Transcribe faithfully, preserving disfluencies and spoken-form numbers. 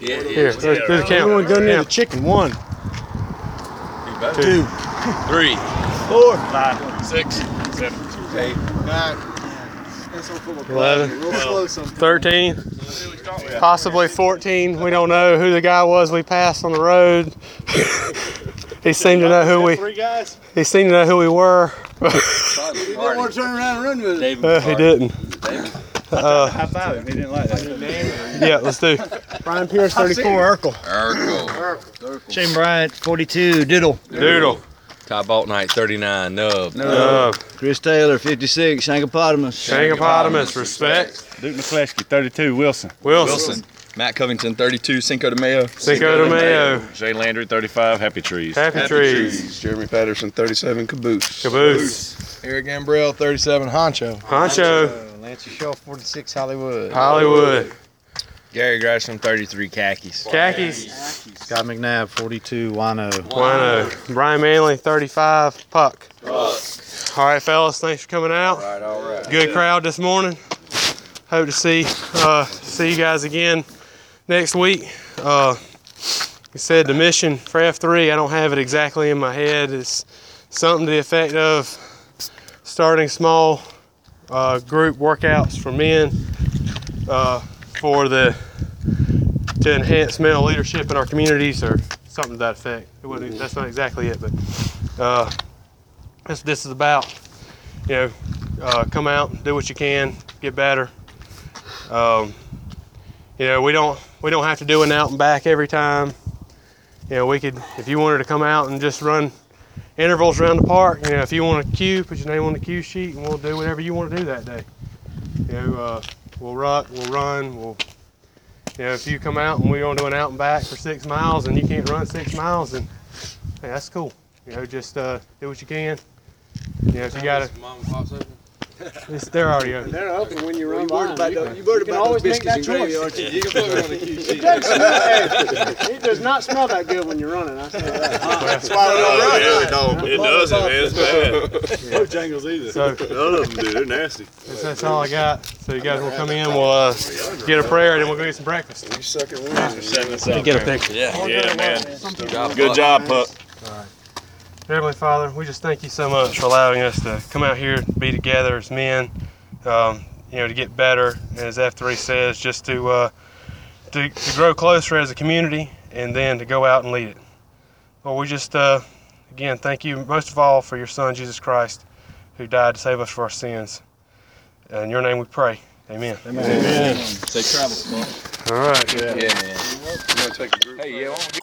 Yeah, yeah. Here, do, do the count. Everyone go near Yeah. the chicken. One, Two. two, Three, four, Five. six, seven, eight, nine. That's on football. eleven, Real slow sometimes. thirteen, possibly fourteen. We don't know who the guy was we passed on the road. He seemed to know who we. Three guys. He seemed to know who we were. He didn't want to turn around and run with it. David Uh, he didn't. Uh, High five him. He didn't like that. yeah, let's do. Brian Pierce, thirty-four, Urkel. Urkel. Shane Bryant, forty-two, Diddle. Doodle. Ty Baltnight, thirty-nine. Nub. Uh, Chris Taylor, fifty-six, Shankopotamus. Shankopotamus, respect. Duke McCleskey, thirty-two, Wilson. Wilson. Wilson. Matt Covington, thirty-two. Cinco de Mayo. Cinco de Mayo. Jay Landry, thirty-five, Happy Trees. Happy, Happy trees. Trees. Jeremy Patterson, thirty-seven, Caboose. Caboose. Eric Gambrell, thirty-seven, Honcho. Honcho. Lance Shaw, forty-six, Hollywood. Hollywood. Gary Gresham, thirty-three, Khakis. Khakis. Scott McNabb, forty-two, Wino. Wino. Brian Manley, thirty-five. Puck. All right, fellas. Thanks for coming out. All right, all right. Good crowd this morning. Hope to see uh, see you guys again next week. Uh, you said the mission for F three, I don't have it exactly in my head. It's something to the effect of starting small uh, group workouts for men uh, for the to enhance male leadership in our communities, or something to that effect. It wasn't, that's not exactly it, but uh, this this is about, you know, uh, come out, do what you can, get better. Um, you know, we don't we don't have to do an out and back every time. You know, we could, if you wanted to come out and just run intervals around the park, you know, if you want a cue, put your name on the cue sheet, and we'll do whatever you want to do that day. You know, uh, we'll ruck, we'll run, we'll, you know, if you come out and we want to do an out and back for six miles and you can't run six miles, then hey, that's cool. You know, just uh, do what you can. You know, if you got to, Mom and Pop's open? it's, they're already open. They're open when you run You by. worried about, You those- can- you worried you can about those always make biscuits and that gravy, choice. aren't you? You can put it on the cue sheet. It does smell- hey, it does not smell that good when you're running. I say that. That's why we don't run. It don't. It doesn't, man. It's bad. No jangles either. So None of them do. They're nasty. that's, that's all I got. So you guys will come in, we'll uh, get a prayer, and then we'll go get some breakfast. You suck at winning. Setting us up. Get a picture. Yeah. Yeah, man. Good job. Good job, Pup. Heavenly Father, we just thank you so much for allowing us to come out here, be together as men, um, you know, to get better, as F three says, just to, uh, to to grow closer as a community, and then to go out and lead it. Well, we just, uh, again, thank you most of all for your Son, Jesus Christ, who died to save us for our sins. In your name we pray. Amen. Amen. Safe travels, Paul. All right. Yeah, man. You want to take a group? Hey, yeah.